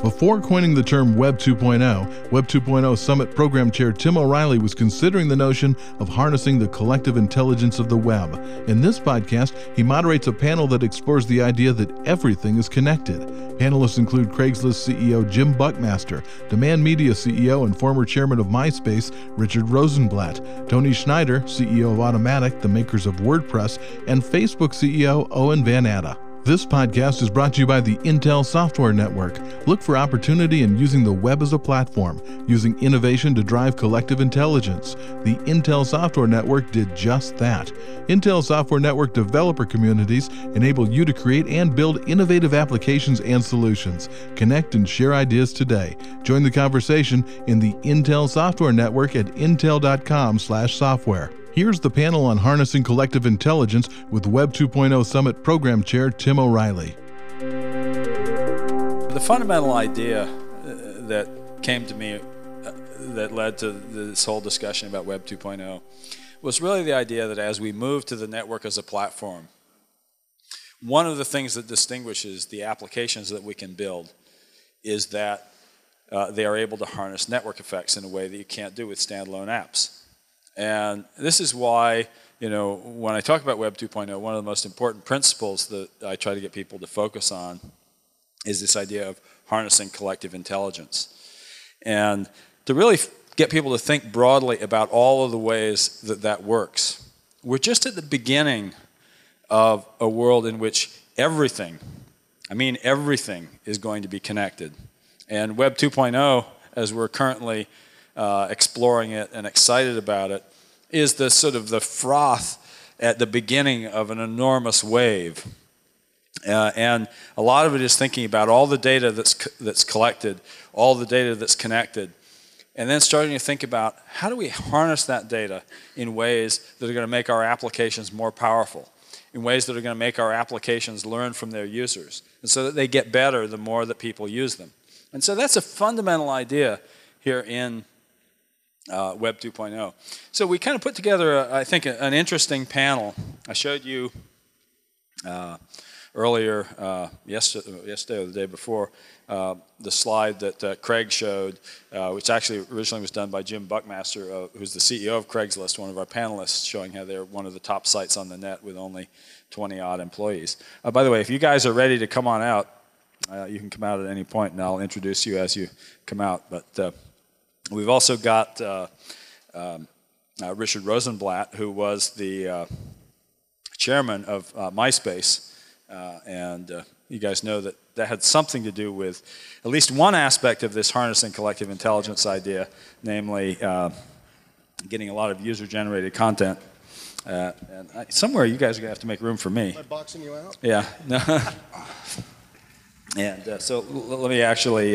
Before coining the term Web 2.0, Web 2.0 Summit Program Chair Tim O'Reilly was considering the notion of harnessing the collective intelligence of the web. In this podcast, he moderates a panel that explores the idea that everything is connected. Panelists include Craigslist CEO Jim Buckmaster, Demand Media CEO and former chairman of MySpace Richard Rosenblatt, Tony Schneider, CEO of Automattic, the makers of WordPress, and Facebook CEO Owen Van Natta. This podcast is brought to you by the Intel Software Network. Look for opportunity in using the web as a platform, using innovation to drive collective intelligence. The Intel Software Network did just that. Intel Software Network developer communities enable you to create and build innovative applications and solutions. Connect and share ideas today. Join the conversation in the Intel Software Network at intel.com/software. Here's the panel on harnessing collective intelligence with Web 2.0 Summit Program Chair Tim O'Reilly. The fundamental idea that came to me that led to this whole discussion about Web 2.0 was really the idea that as we move to the network as a platform, one of the things that distinguishes the applications that we can build is that they are able to harness network effects in a way that you can't do with standalone apps. And this is why, when I talk about Web 2.0, one of the most important principles that I try to get people to focus on is this idea of harnessing collective intelligence. And to really get people to think broadly about all of the ways that that works. We're just at the beginning of a world in which everything is going to be connected. And Web 2.0, as we're currently exploring it and excited about it, is the sort of the froth at the beginning of an enormous wave. And a lot of it is thinking about all the data that's collected, all the data that's connected, and then starting to think about how do we harness that data in ways that are going to make our applications more powerful, in ways that are going to make our applications learn from their users, and so that they get better the more that people use them. And so that's a fundamental idea here in Web 2.0. So we kind of put together, I think, an interesting panel. I showed you earlier, yesterday or the day before, the slide that Craig showed, which actually originally was done by Jim Buckmaster, who's the CEO of Craigslist, one of our panelists, showing how they're one of the top sites on the net with only 20-odd employees. By the way, if you guys are ready to come on out, you can come out at any point, and I'll introduce you as you come out. But we've also got Richard Rosenblatt, who was the chairman of MySpace, and you guys know that had something to do with at least one aspect of this harnessing collective intelligence idea, namely getting a lot of user-generated content. And somewhere you guys are going to have to make room for me. Am I boxing you out? Yeah. No. And so let me actually,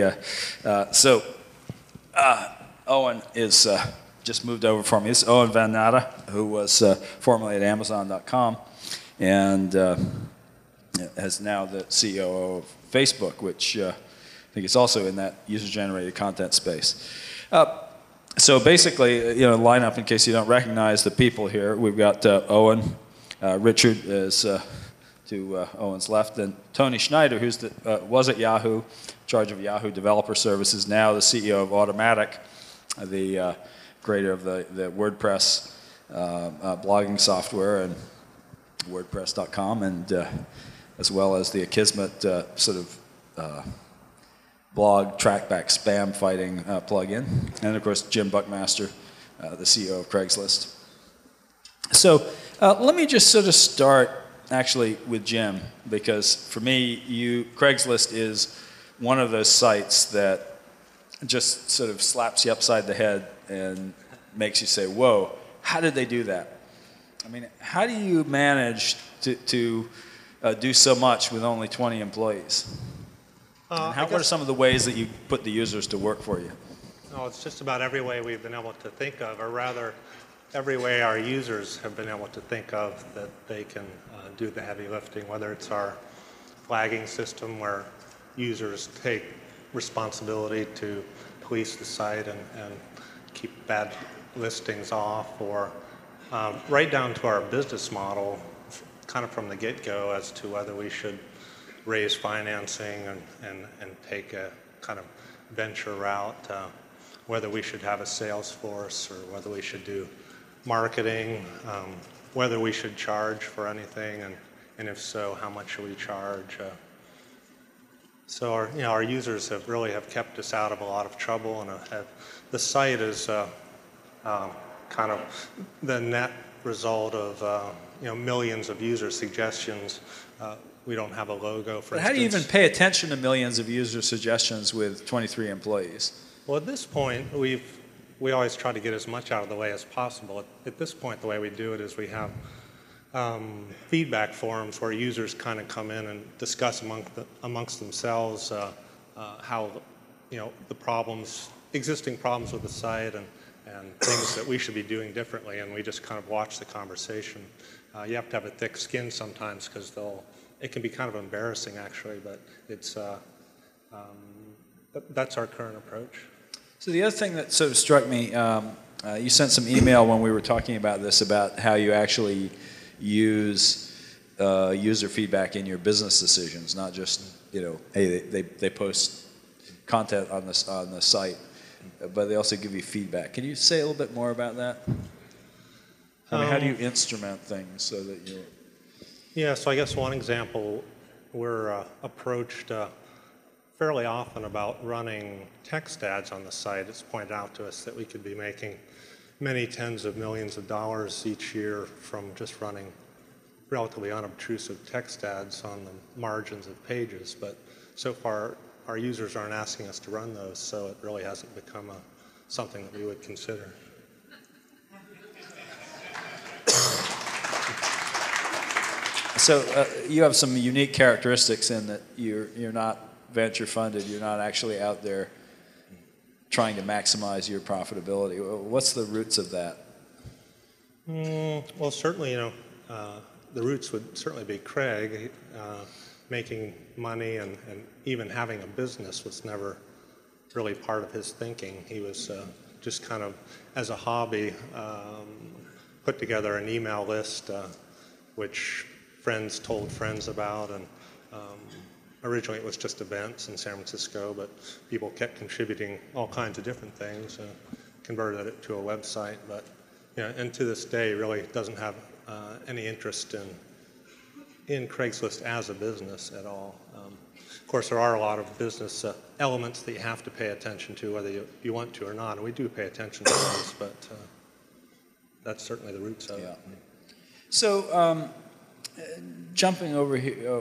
Owen is just moved over for me. This is Owen Van Natta, who was formerly at Amazon.com and is now the CEO of Facebook, which I think is also in that user-generated content space. So basically, lineup in case you don't recognize the people here. We've got Owen, Richard is to Owen's left, and Tony Schneider, who's was at Yahoo, in charge of Yahoo Developer Services, now the CEO of Automattic, the creator of the WordPress blogging software and WordPress.com, and as well as the Akismet blog trackback spam fighting plugin, and of course Jim Buckmaster, the CEO of Craigslist. So let me just sort of start actually with Jim, because for me, Craigslist is one of those sites that just sort of slaps you upside the head and makes you say, whoa, how did they do that? I mean, how do you manage to do so much with only 20 employees? What are some of the ways that you put the users to work for you? No, it's just about every way we've been able to think of, or rather, every way our users have been able to think of that they can do the heavy lifting, whether it's our flagging system where users take responsibility to police the site and keep bad listings off, or right down to our business model, kind of from the get-go as to whether we should raise financing and take a kind of venture route, whether we should have a sales force or whether we should do marketing, whether we should charge for anything, and if so, how much should we charge? So our users have kept us out of a lot of trouble, and the site is kind of the net result of millions of user suggestions. We don't have a logo, for instance. How do you even pay attention to millions of user suggestions with 23 employees? Well, at this point, we always try to get as much out of the way as possible. At this point, the way we do it is we have feedback forums where users kind of come in and discuss amongst themselves how the existing problems with the site and things that we should be doing differently, and we just kind of watch the conversation. You have to have a thick skin sometimes because it can be kind of embarrassing actually, but that's our current approach. So the other thing that sort of struck me, you sent some email when we were talking about this about how you actually use user feedback in your business decisions, not just hey they post content on the site, but they also give you feedback. Can you say a little bit more about that? I mean, how do you instrument things so that you're... Yeah, so I guess one example, we're approached fairly often about running text ads on the site. It's pointed out to us that we could be making many tens of millions of dollars each year from just running relatively unobtrusive text ads on the margins of pages, but so far our users aren't asking us to run those, so it really hasn't become something that we would consider. So you have some unique characteristics in that you're not venture funded, you're not actually out there trying to maximize your profitability. What's the roots of that? Well, certainly, the roots would certainly be Craig. Making money and even having a business was never really part of his thinking. He was just kind of, as a hobby, put together an email list which friends told friends about, and originally it was just events in San Francisco, but people kept contributing all kinds of different things and converted it to a website. But and to this day really doesn't have any interest in Craigslist as a business at all. Of course, there are a lot of business elements that you have to pay attention to, whether you want to or not, and we do pay attention to those, but that's certainly the roots of it. So jumping over here,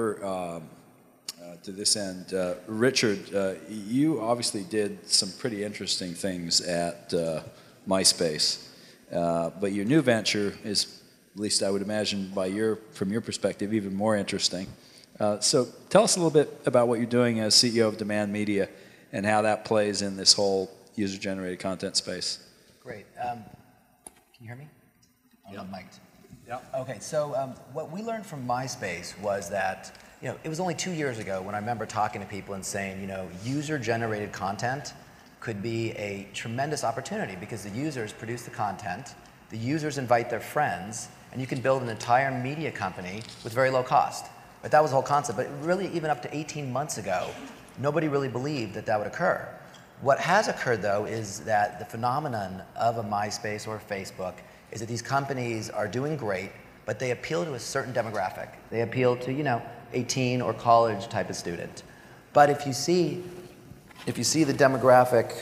to this end, Richard, you obviously did some pretty interesting things at MySpace, but your new venture is, at least I would imagine from your perspective, even more interesting. So tell us a little bit about what you're doing as CEO of Demand Media and how that plays in this whole user-generated content space. Great. Can you hear me? Yeah. I'm mic'd. Yeah. Okay, so what we learned from MySpace was that, it was only 2 years ago when I remember talking to people and saying, user-generated content could be a tremendous opportunity because the users produce the content, the users invite their friends, and you can build an entire media company with very low cost. But that was the whole concept. But really, even up to 18 months ago, nobody really believed that would occur. What has occurred, though, is that the phenomenon of a MySpace or Facebook is that these companies are doing great, but they appeal to a certain demographic. They appeal to, 18 or college type of student. But if you see the demographic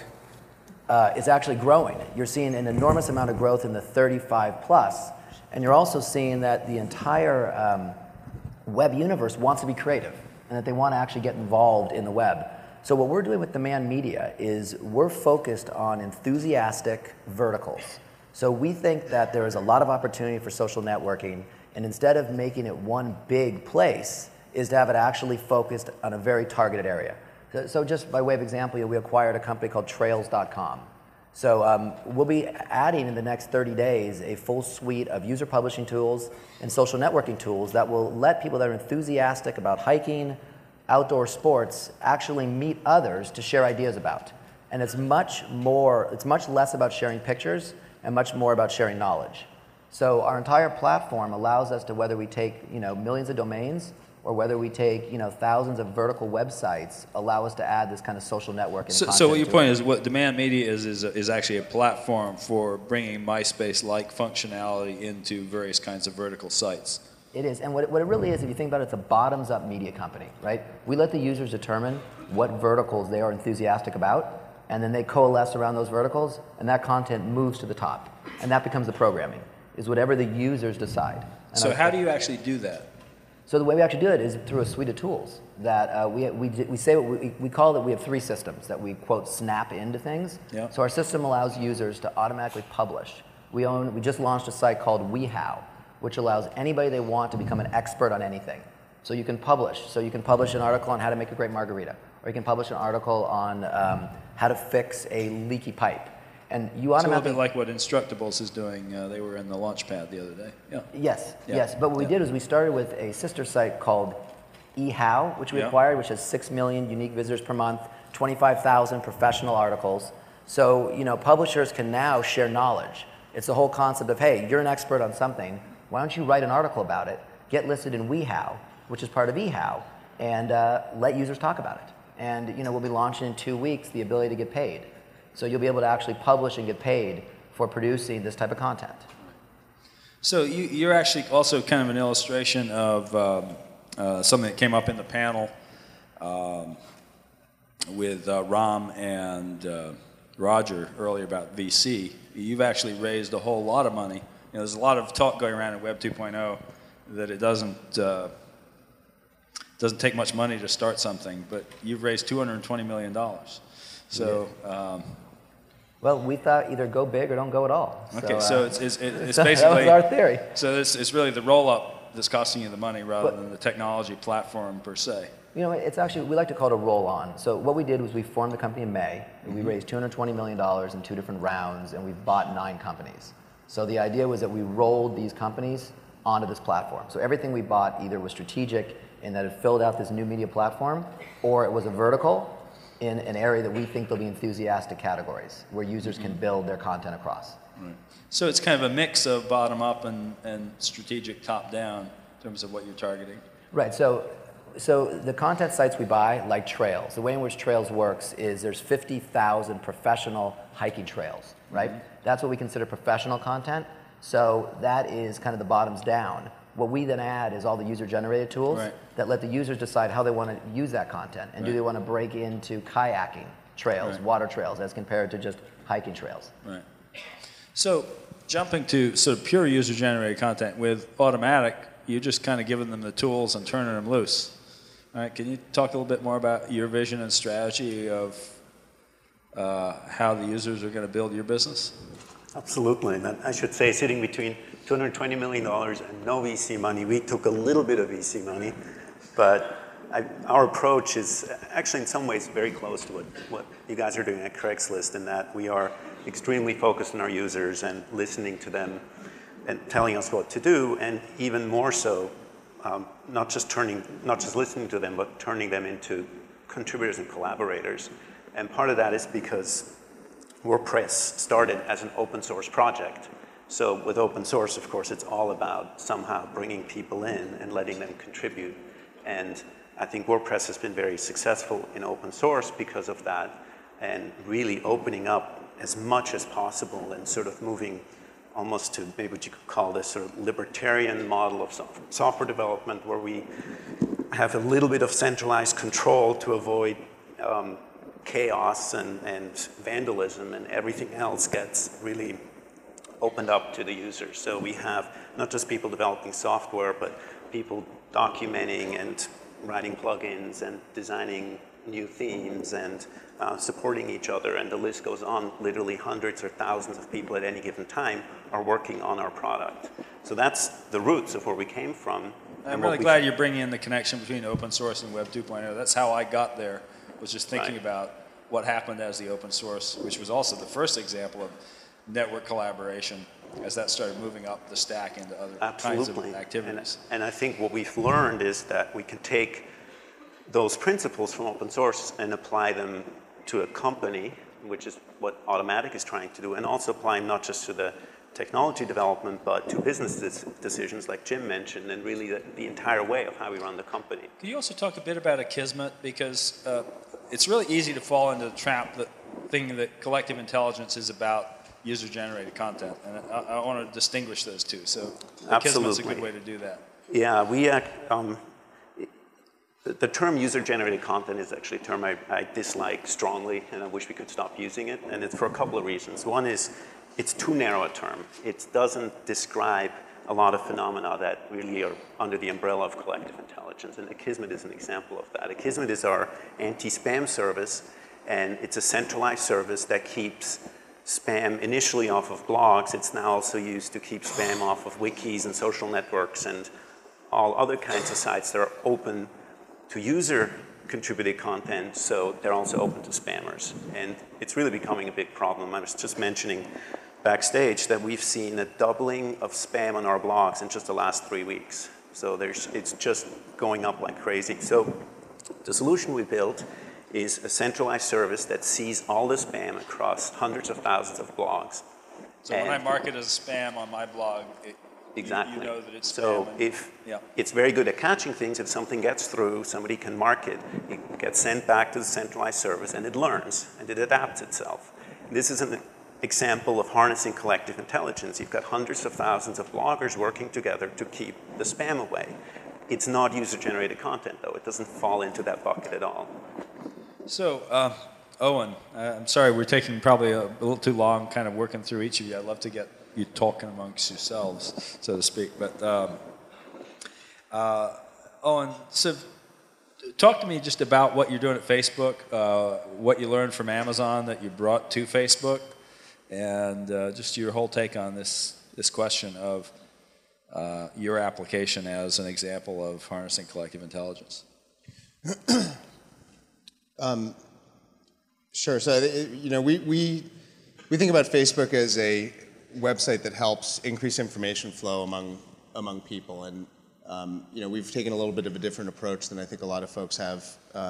is actually growing. You're seeing an enormous amount of growth in the 35 plus, and you're also seeing that the entire web universe wants to be creative and that they want to actually get involved in the web. So what we're doing with Demand Media is we're focused on enthusiastic verticals. So we think that there is a lot of opportunity for social networking, and instead of making it one big place, is to have it actually focused on a very targeted area. So just by way of example, we acquired a company called Trails.com. So we'll be adding in the next 30 days a full suite of user publishing tools and social networking tools that will let people that are enthusiastic about hiking, outdoor sports, actually meet others to share ideas about. And it's much less about sharing pictures and much more about sharing knowledge. So our entire platform allows us to, whether we take millions of domains or whether we take thousands of vertical websites, allow us to add this kind of social network. And so what your point is, what Demand Media is actually a platform for bringing MySpace-like functionality into various kinds of vertical sites. It is, and what it really is, if you think about it, it's a bottoms-up media company, right? We let the users determine what verticals they are enthusiastic about, and then they coalesce around those verticals, and that content moves to the top, and that becomes the programming, is whatever the users decide. And so how do you actually do that? So the way we actually do it is through a suite of tools that we say we call that we have 3 systems that we quote snap into things. Yeah. So our system allows users to automatically publish. We just launched a site called WeHow, which allows anybody they want to become an expert on anything. So you can publish. So you can publish an article on how to make a great margarita, or you can publish an article on how to fix a leaky pipe. And you automatically... It's a little bit like what Instructables is doing. They were in the Launchpad the other day. Yeah. Yes. But what we did is we started with a sister site called eHow, which we acquired, which has 6 million unique visitors per month, 25,000 professional articles. So, publishers can now share knowledge. It's the whole concept of, hey, you're an expert on something. Why don't you write an article about it, get listed in WeHow, which is part of eHow, and let users talk about it. And, we'll be launching in 2 weeks the ability to get paid. So you'll be able to actually publish and get paid for producing this type of content. So you're actually also kind of an illustration of something that came up in the panel with Ram and Roger earlier about VC. You've actually raised a whole lot of money. There's a lot of talk going around in Web 2.0 that it doesn't take much money to start something, but you've raised $220 million. So. Well, we thought either go big or don't go at all. Okay, so it's so basically... that was our theory. So it's really the roll-up that's costing you the money rather than the technology platform per se. It's actually, we like to call it a roll-on. So what we did was we formed the company in May. We raised $220 million in 2 different rounds, and we've bought 9 companies. So the idea was that we rolled these companies onto this platform. So everything we bought either was strategic in that it filled out this new media platform, or it was a vertical in an area that we think there'll be enthusiastic categories where users can build their content across. Right. So it's kind of a mix of bottom-up and strategic top-down in terms of what you're targeting. Right. So the content sites we buy, like Trails, the way in which Trails works is there's 50,000 professional hiking trails, right? That's what we consider professional content. So that is kind of the bottoms down. What we then add is all the user-generated tools that let the users decide how they want to use that content. And do they want to break into kayaking trails, water trails, as compared to just hiking trails. Right. So jumping to sort of pure user-generated content, with Automattic, you're just kind of giving them the tools and turning them loose. All right, can you talk a little bit more about your vision and strategy of how the users are going to build your business? Absolutely. And I should say, sitting between $220 million and no VC money, we took a little bit of VC money, but our approach is actually in some ways very close to what you guys are doing at Craigslist, in that we are extremely focused on our users and listening to them and telling us what to do, and even more so, not just listening to them, but turning them into contributors and collaborators. And part of that is because WordPress started as an open source project. So with open source, of course, it's all about somehow bringing people in and letting them contribute. And I think WordPress has been very successful in open source because of that, and really opening up as much as possible and sort of moving almost to maybe what you could call this sort of libertarian model of software development, where we have a little bit of centralized control to avoid chaos and vandalism, and everything else gets really opened up to the users. So we have not just people developing software, but people documenting and writing plugins and designing new themes and supporting each other, and the list goes on. Literally hundreds or thousands of people at any given time are working on our product. So that's the roots of where we came from. I'm really glad you're bringing in the connection between open source and Web 2.0. That's how I got there, was just thinking about what happened as the open source, which was also the first example of network collaboration, as that started moving up the stack into other kinds of activities. And I think what we've learned is that we can take those principles from open source and apply them to a company, which is what Automattic is trying to do, and also apply them not just to the technology development, but to business decisions like Jim mentioned, and really the entire way of how we run the company. Can you also talk a bit about Akismet? Because it's really easy to fall into the trap that collective intelligence is about user-generated content, and I want to distinguish those two. So Akismet's a good way to do that. Yeah, the term user-generated content is actually a term I dislike strongly, and I wish we could stop using it, and it's for a couple of reasons. One is it's too narrow a term. It doesn't describe a lot of phenomena that really are under the umbrella of collective intelligence, and Akismet is an example of that. Akismet is our anti-spam service, and it's a centralized service that keeps spam initially off of blogs. It's now also used to keep spam off of wikis and social networks and all other kinds of sites that are open to user-contributed content, so they're also open to spammers. And it's really becoming a big problem. I was just mentioning backstage that we've seen a doubling of spam on our blogs in just the last 3 weeks. So it's just going up like crazy. So the solution we built is a centralized service that sees all the spam across hundreds of thousands of blogs. So when I mark it as spam on my blog, exactly. You know that it's so spam. It's very good at catching things. If something gets through, somebody can mark it. It gets sent back to the centralized service, and it learns, and it adapts itself. This is an example of harnessing collective intelligence. You've got hundreds of thousands of bloggers working together to keep the spam away. It's not user-generated content, though. It doesn't fall into that bucket at all. So, Owen, I'm sorry, we're taking probably a little too long kind of working through each of you. I'd love to get you talking amongst yourselves, so to speak. But Owen, so talk to me just about what you're doing at Facebook, what you learned from Amazon that you brought to Facebook, and just your whole take on this question of your application as an example of harnessing collective intelligence. Sure. So, we think about Facebook as a website that helps increase information flow among people, and we've taken a little bit of a different approach than I think a lot of folks have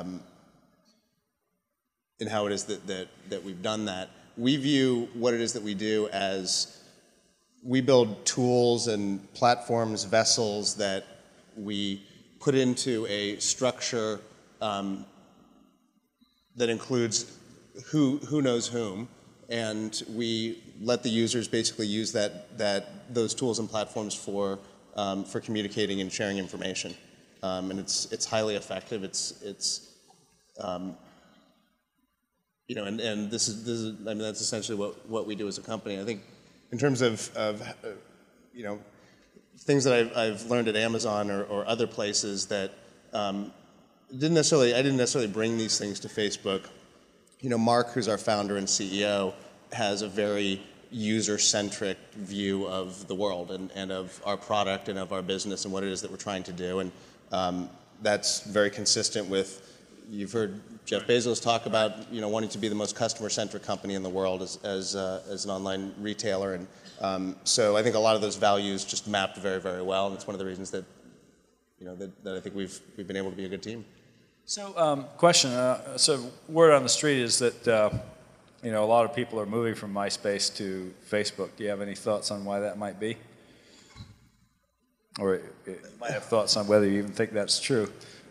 in how it is that we've done that. We view what it is that we do as we build tools and platforms, vessels that we put into a structure that includes who knows whom, and we let the users basically use those tools and platforms for communicating and sharing information, and it's highly effective. And this is I mean, that's essentially what we do as a company. I think in terms of things that I've learned at Amazon or other places that I didn't necessarily bring these things to Facebook. Mark, who's our founder and CEO, has a very user-centric view of the world and of our product and of our business and what it is that we're trying to do. And that's very consistent with, you've heard Jeff Bezos talk about wanting to be the most customer-centric company in the world as an online retailer. And so I think a lot of those values just mapped very, very well. And it's one of the reasons that that I think we've been able to be a good team. So, question. So, word on the street is that a lot of people are moving from MySpace to Facebook. Do you have any thoughts on why that might be? Or you might have thoughts on whether you even think that's true.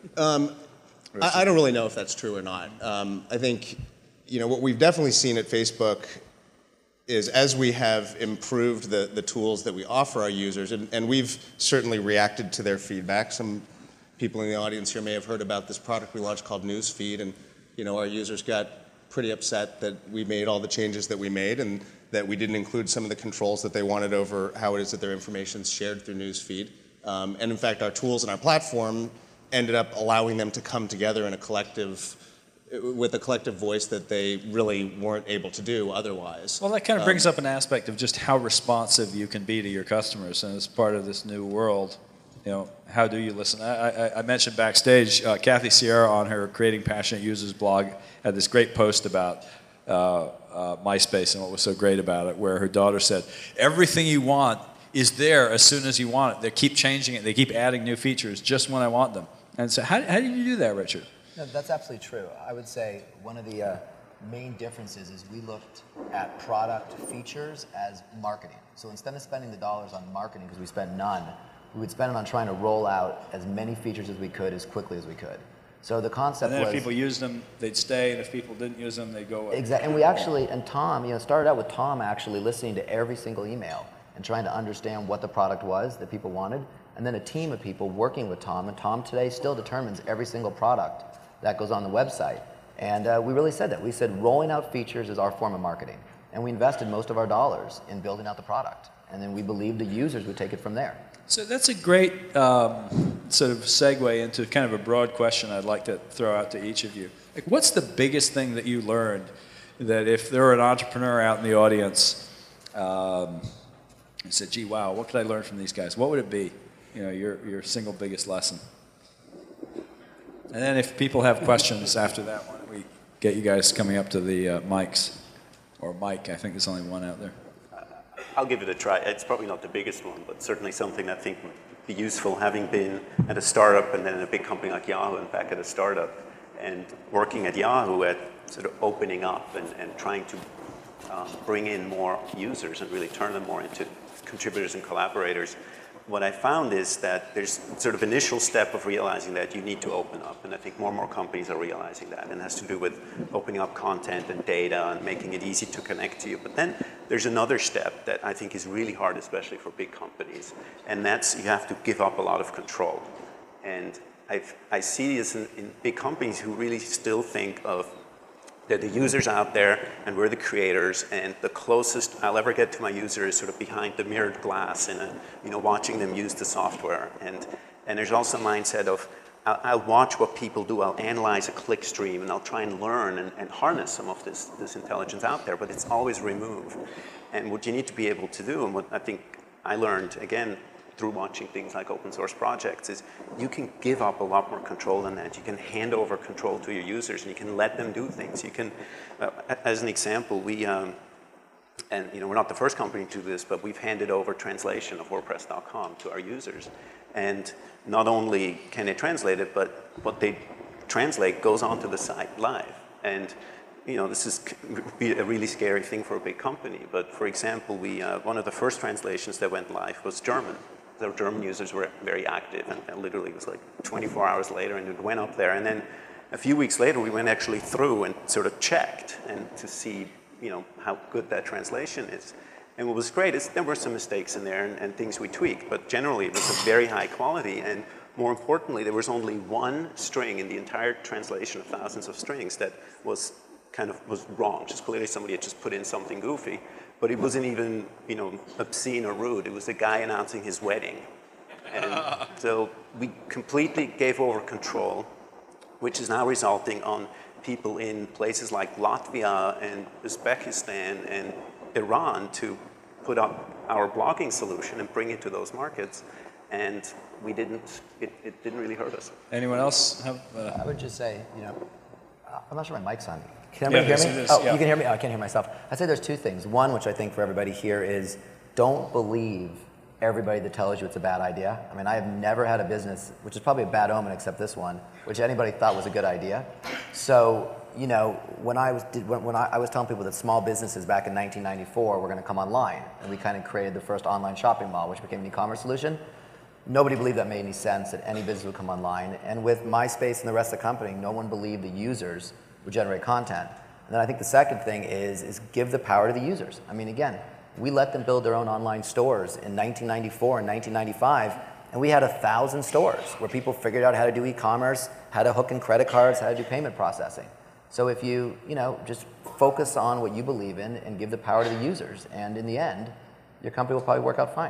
I don't really know if that's true or not. I think what we've definitely seen at Facebook is as we have improved the tools that we offer our users, and we've certainly reacted to their feedback. Some people in the audience here may have heard about this product we launched called Newsfeed, and our users got pretty upset that we made all the changes that we made and that we didn't include some of the controls that they wanted over how it is that their information is shared through Newsfeed. And in fact, our tools and our platform ended up allowing them to come together in with a collective voice that they really weren't able to do otherwise. Well, that kind of brings up an aspect of just how responsive you can be to your customers, and as part of this new world, how do you listen? I mentioned backstage, Kathy Sierra on her Creating Passionate Users blog had this great post about MySpace and what was so great about it, where her daughter said, everything you want is there as soon as you want it. They keep changing it. They keep adding new features just when I want them. And so how do you do that, Richard? No, that's absolutely true. I would say one of the main differences is we looked at product features as marketing. So instead of spending the dollars on marketing, because we spent none, we would spend it on trying to roll out as many features as we could as quickly as we could. So the concept was... And then if people used them, they'd stay, and if people didn't use them, they'd go away. Exactly, and we actually, and Tom, started out with Tom actually listening to every single email and trying to understand what the product was that people wanted, and then a team of people working with Tom, and Tom today still determines every single product that goes on the website. And we really said that. We said rolling out features is our form of marketing. And we invested most of our dollars in building out the product. And then we believed the users would take it from there. So that's a great sort of segue into kind of a broad question I'd like to throw out to each of you. Like, what's the biggest thing that you learned that if there were an entrepreneur out in the audience and said, gee, wow, what could I learn from these guys? What would it be? Your single biggest lesson. And then if people have questions after that, why don't we get you guys coming up to the mics? Or Mike, I think there's only one out there. I'll give it a try. It's probably not the biggest one, but certainly something I think would be useful, having been at a startup and then in a big company like Yahoo and back at a startup, and working at Yahoo at sort of opening up and trying to bring in more users and really turn them more into contributors and collaborators. What I found is that there's sort of initial step of realizing that you need to open up, and I think more and more companies are realizing that, and it has to do with opening up content and data and making it easy to connect to you. But then there's another step that I think is really hard, especially for big companies, and that's you have to give up a lot of control. And I see this in big companies who really still think of that the users out there and we're the creators, and the closest I'll ever get to my user is sort of behind the mirrored glass and watching them use the software. And there's also a mindset of I'll watch what people do, I'll analyze a click stream, and I'll try and learn and harness some of this intelligence out there, but it's always removed. And what you need to be able to do, and what I think I learned, again, through watching things like open source projects, is you can give up a lot more control than that. You can hand over control to your users and you can let them do things. You can, as an example, we're not the first company to do this, but we've handed over translation of WordPress.com to our users. And not only can they translate it, but what they translate goes onto the site live. And this is a really scary thing for a big company. But for example, one of the first translations that went live was German. The German users were very active, and literally it was like 24 hours later, and it went up there. And then a few weeks later, we went actually through and sort of checked and to see, how good that translation is. And what was great is there were some mistakes in there and things we tweaked, but generally it was a very high quality. And more importantly, there was only one string in the entire translation of thousands of strings that was wrong. Just clearly somebody had just put in something goofy. But it wasn't even, obscene or rude. It was a guy announcing his wedding. And so we completely gave over control, which is now resulting on people in places like Latvia and Uzbekistan and Iran to put up our blogging solution and bring it to those markets. And it didn't really hurt us. Anyone else have? I would just say, I'm not sure my mic's on. Can everybody hear me? You can hear me? Oh, I can't hear myself. I'd say there's two things. One, which I think for everybody here is don't believe everybody that tells you it's a bad idea. I mean, I have never had a business, which is probably a bad omen except this one, which anybody thought was a good idea. So, when I was telling people that small businesses back in 1994 were going to come online, and we kind of created the first online shopping mall, which became an e-commerce solution, nobody believed that made any sense, that any business would come online. And with MySpace and the rest of the company, no one believed the users would generate content. And then I think the second thing is give the power to the users. I mean, again, we let them build their own online stores in 1994 and 1995, and we had 1,000 stores where people figured out how to do e-commerce, how to hook in credit cards, how to do payment processing. So if you, just focus on what you believe in and give the power to the users, and in the end, your company will probably work out fine.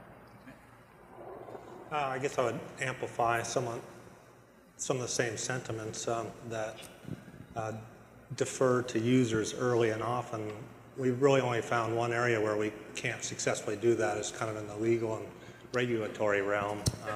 I guess I would amplify some of the same sentiments that defer to users early and often. We've really only found one area where we can't successfully do that is kind of in the legal and regulatory realm.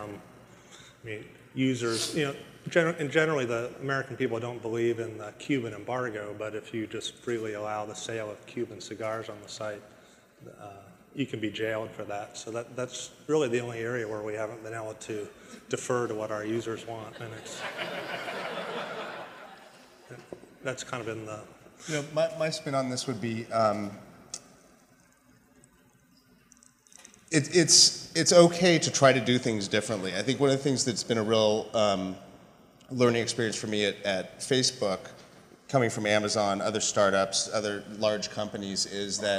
Users, generally the American people don't believe in the Cuban embargo, but if you just freely allow the sale of Cuban cigars on the site, you can be jailed for that. So that's really the only area where we haven't been able to defer to what our users want, and that's kind of been My spin on this would be it's okay to try to do things differently. I think one of the things that's been a real learning experience for me at Facebook, coming from Amazon, other startups, other large companies, is that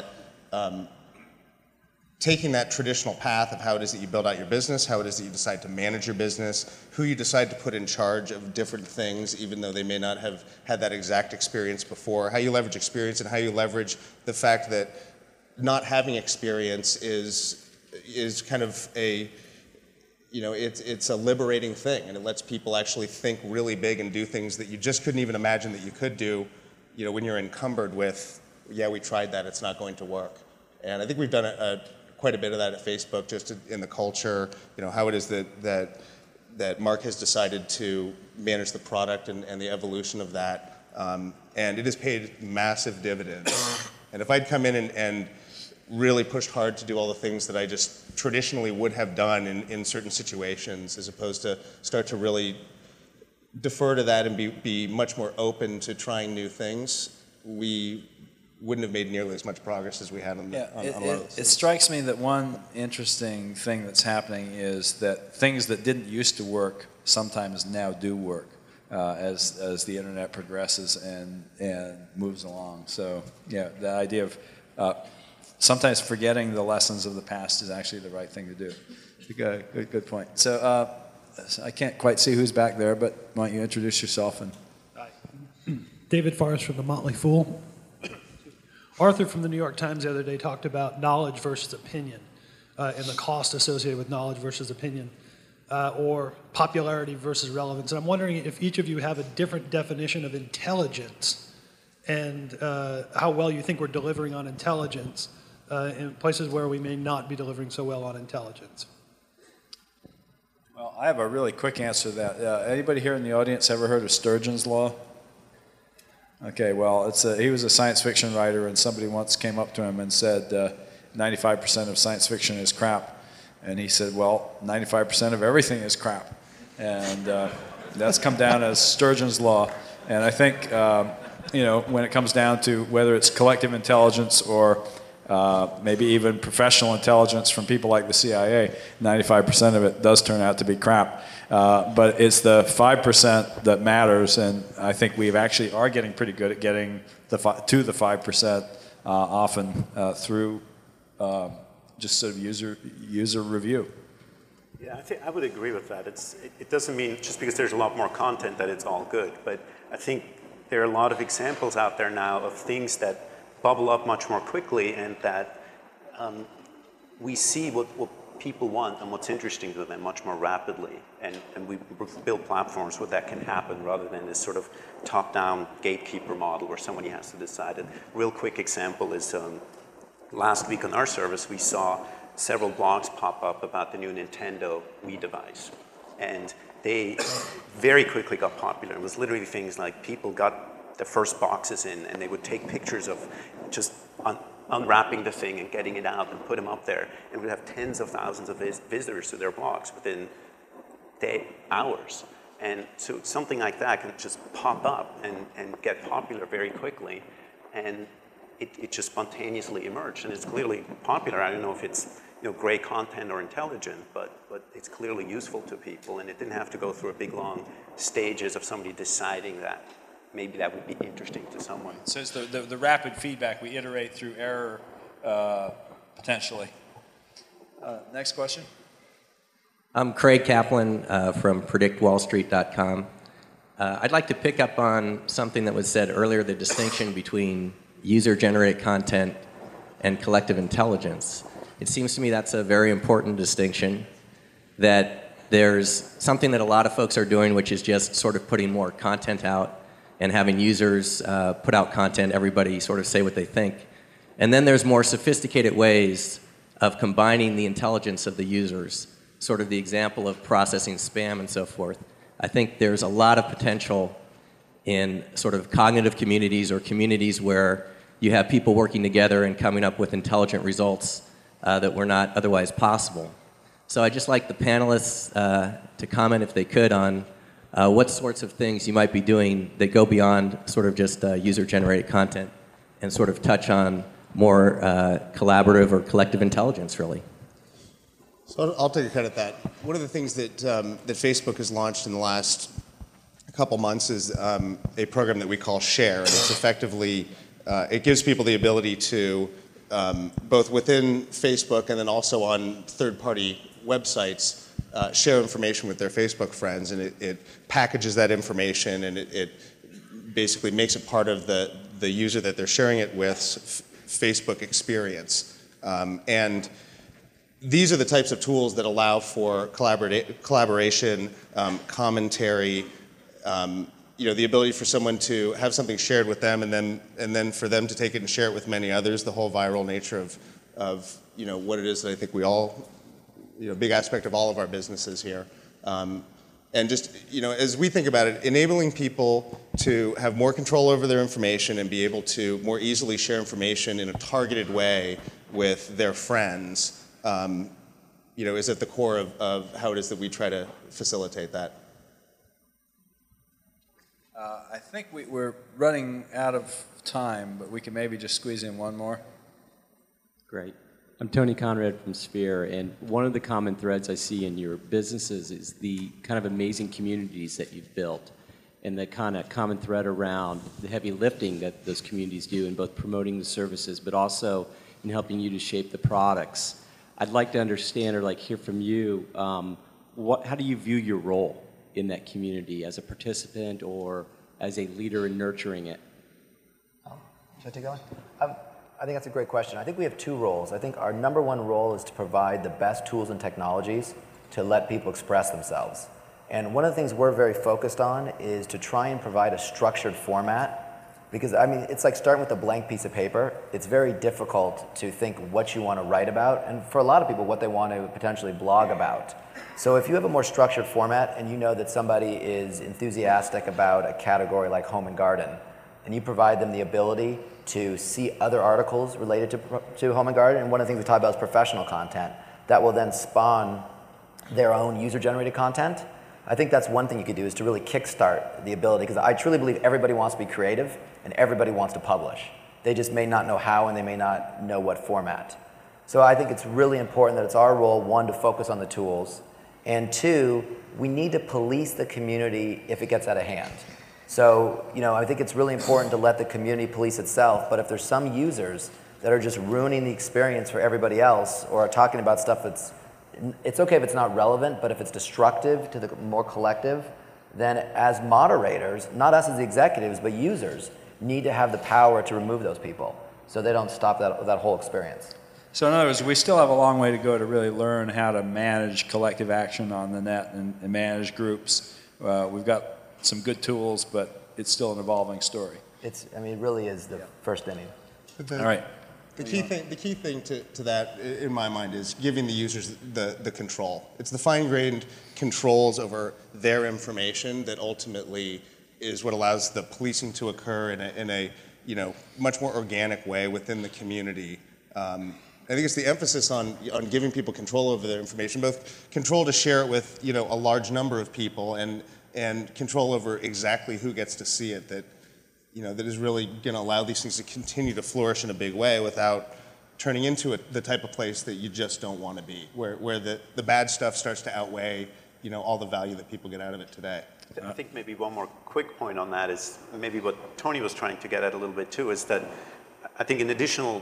taking that traditional path of how it is that you build out your business, how it is that you decide to manage your business, who you decide to put in charge of different things, even though they may not have had that exact experience before, how you leverage experience and how you leverage the fact that not having experience is kind of a, it's a liberating thing, and it lets people actually think really big and do things that you just couldn't even imagine that you could do, when you're encumbered with, yeah, we tried that, it's not going to work. And I think we've done quite a bit of that at Facebook, just in the culture, how it is that Mark has decided to manage the product and the evolution of that. And it has paid massive dividends. And if I'd come in and really pushed hard to do all the things that I just traditionally would have done in certain situations, as opposed to start to really defer to that and be much more open to trying new things, we wouldn't have made nearly as much progress as we had on a lot of those. It strikes me that one interesting thing that's happening is that things that didn't used to work sometimes now do work as the internet progresses and moves along. So yeah, the idea of sometimes forgetting the lessons of the past is actually the right thing to do. Good point. So I can't quite see who's back there, but why don't you introduce yourself? Hi. David Forrest from The Motley Fool. Arthur from the New York Times the other day talked about knowledge versus opinion and the cost associated with knowledge versus opinion, or popularity versus relevance. And I'm wondering if each of you have a different definition of intelligence and how well you think we're delivering on intelligence in places where we may not be delivering so well on intelligence. Well, I have a really quick answer to that. Anybody here in the audience ever heard of Sturgeon's Law? Okay, well, he was a science fiction writer, and somebody once came up to him and said, 95% of science fiction is crap. And he said, well, 95% of everything is crap. And that's come down as Sturgeon's Law. And I think, when it comes down to whether it's collective intelligence or maybe even professional intelligence from people like the CIA, 95% of it does turn out to be crap. But it's the 5% that matters, and I think we actually are getting pretty good at getting to the 5% often through just sort of user review. Yeah, I would agree with that. It doesn't mean just because there's a lot more content that it's all good, but I think there are a lot of examples out there now of things that bubble up much more quickly, and that we see what people want and what's interesting to them much more rapidly. And we build platforms where that can happen rather than this sort of top-down gatekeeper model where somebody has to decide it. Real quick example is last week on our service, we saw several blogs pop up about the new Nintendo Wii device. And they very quickly got popular. It was literally things like people got the first boxes in, and they would take pictures of just unwrapping the thing and getting it out and put them up there, and would have tens of thousands of visitors to their blogs within hours. And so something like that can just pop up and get popular very quickly, and it just spontaneously emerged. And it's clearly popular. I don't know if it's great content or intelligent, but it's clearly useful to people, and it didn't have to go through a big long stages of somebody deciding that maybe that would be interesting to someone. So it's the rapid feedback. We iterate through error, potentially. Next question. I'm Craig Kaplan from PredictWallStreet.com. I'd like to pick up on something that was said earlier, the distinction between user-generated content and collective intelligence. It seems to me that's a very important distinction, that there's something that a lot of folks are doing, which is just sort of putting more content out and having users put out content, everybody sort of say what they think. And then there's more sophisticated ways of combining the intelligence of the users, sort of the example of processing spam and so forth. I think there's a lot of potential in sort of cognitive communities or communities where you have people working together and coming up with intelligent results that were not otherwise possible. So I'd just like the panelists to comment, if they could, on what sorts of things you might be doing that go beyond sort of just user-generated content and sort of touch on more collaborative or collective intelligence, really. So I'll take a cut at that. One of the things that Facebook has launched in the last couple months is a program that we call Share, and it's effectively it gives people the ability to both within Facebook and then also on third-party websites share information with their Facebook friends, and it packages that information, and it basically makes it part of the user that they're sharing it with's Facebook experience. And these are the types of tools that allow for collaboration, commentary, the ability for someone to have something shared with them, and then for them to take it and share it with many others. The whole viral nature of what it is that I think we all, big aspect of all of our businesses here. And just, as we think about it, enabling people to have more control over their information and be able to more easily share information in a targeted way with their friends, is at the core of how it is that we try to facilitate that. I think we're running out of time, but we can maybe just squeeze in one more. Great. I'm Tony Conrad from Sphere, and one of the common threads I see in your businesses is the kind of amazing communities that you've built, and the kind of common thread around the heavy lifting that those communities do in both promoting the services, but also in helping you to shape the products. I'd like to understand or hear from you, how do you view your role in that community as a participant or as a leader in nurturing it? Should I take that one? I think that's a great question. I think we have two roles. I think our number one role is to provide the best tools and technologies to let people express themselves. And one of the things we're very focused on is to try and provide a structured format, because it's like starting with a blank piece of paper. It's very difficult to think what you want to write about, and for a lot of people what they want to potentially blog about. So if you have a more structured format and you know that somebody is enthusiastic about a category like home and garden, and you provide them the ability to see other articles related to home and garden, and one of the things we talk about is professional content, that will then spawn their own user-generated content. I think that's one thing you could do, is to really kickstart the ability, because I truly believe everybody wants to be creative and everybody wants to publish. They just may not know how, and they may not know what format. So I think it's really important that it's our role, one, to focus on the tools, and two, we need to police the community if it gets out of hand. So, I think it's really important to let the community police itself, but if there's some users that are just ruining the experience for everybody else, or are talking about stuff it's okay if it's not relevant, but if it's destructive to the more collective, then as moderators, not us as the executives, but users, need to have the power to remove those people so they don't stop that whole experience. So in other words, we still have a long way to go to really learn how to manage collective action on the net and manage groups. We've got some good tools, but it's still an evolving story. It really is the first inning. All right. The key thing to that, in my mind, is giving the users the control. It's the fine-grained controls over their information that ultimately is what allows the policing to occur in a much more organic way within the community. I think it's the emphasis on giving people control over their information, both control to share it with a large number of people, and control over exactly who gets to see it, that is really going to allow these things to continue to flourish in a big way without turning into the type of place that you just don't want to be, where the bad stuff starts to outweigh all the value that people get out of it today. I think maybe one more quick point on that is maybe what Tony was trying to get at a little bit too, is that I think an additional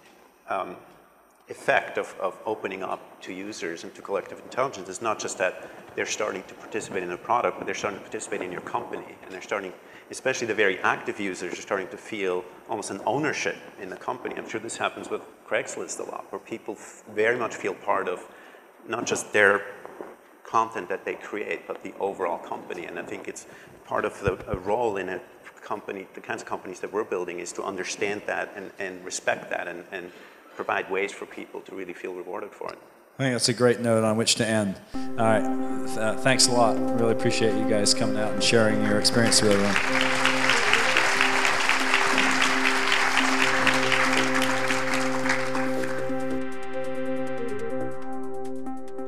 effect of opening up to users and to collective intelligence is not just that they're starting to participate in a product, but they're starting to participate in your company, and they're starting, especially the very active users, are starting to feel almost an ownership in the company. I'm sure this happens with Craigslist a lot, where people very much feel part of not just their content that they create, but the overall company. And I think it's part of a role in a company, the kinds of companies that we're building, is to understand that and respect that and provide ways for people to really feel rewarded for it. I think that's a great note on which to end. All right, thanks a lot. Really appreciate you guys coming out and sharing your experience with everyone.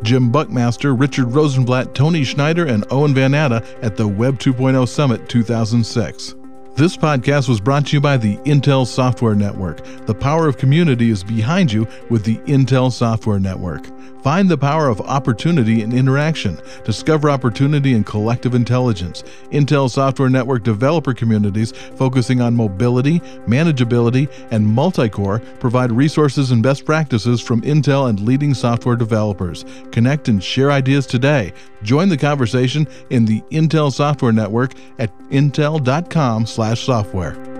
Jim Buckmaster, Richard Rosenblatt, Tony Schneider, and Owen Van Natta at the Web 2.0 Summit 2006. This podcast was brought to you by the Intel Software Network. The power of community is behind you with the Intel Software Network. Find the power of opportunity in interaction. Discover opportunity in collective intelligence. Intel Software Network developer communities focusing on mobility, manageability, and multi-core provide resources and best practices from Intel and leading software developers. Connect and share ideas today. Join the conversation in the Intel Software Network at intel.com/software.